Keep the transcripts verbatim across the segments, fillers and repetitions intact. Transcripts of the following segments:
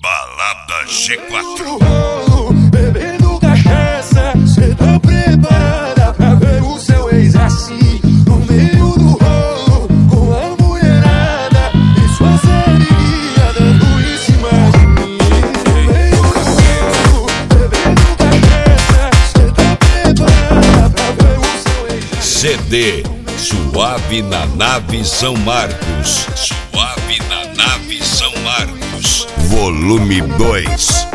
Balada G quatro. Bebendo cachaça, cê tá preparada pra ver o seu ex assim, no meio do rolo, com a mulherada e suas amiguinhas dando em cima de mim. No meio do rolo, bebendo cachaça, cê tá preparada pra ver o seu ex assim. C D Suave na Nave São Marcos. Suave na Nave São Marcos. Volume dois.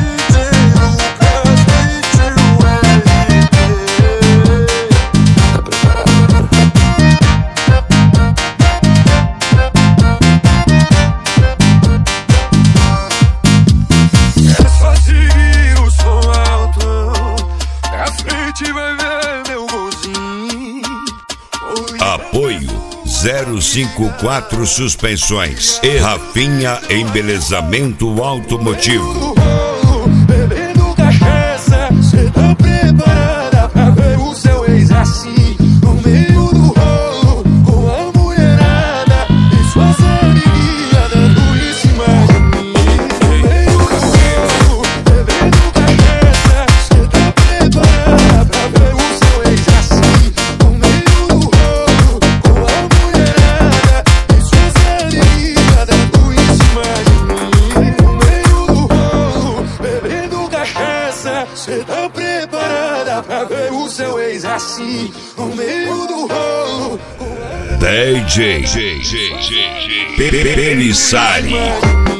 É só seguir o som alto, na frente vai ver meu golzinho. Apoio zero cinco quatro Suspensões e Rafinha Embelezamento Automotivo. Bebendo cachaça, cê tá preparada pra ver o seu ex assim, no meio do rolo, com a mulherada e suas amiguinhas dando em cima de mim. No meio do rolo, bebendo cachaça, cê tá preparada pra ver o seu ex assim, no meio do rolo, com a mulherada e suas amiguinhas dando em cima de mim. No meio do rolo, bebendo cachaça, cê tá preparada pra ver o seu ex assim, no meio do rolo. D J Pelissari.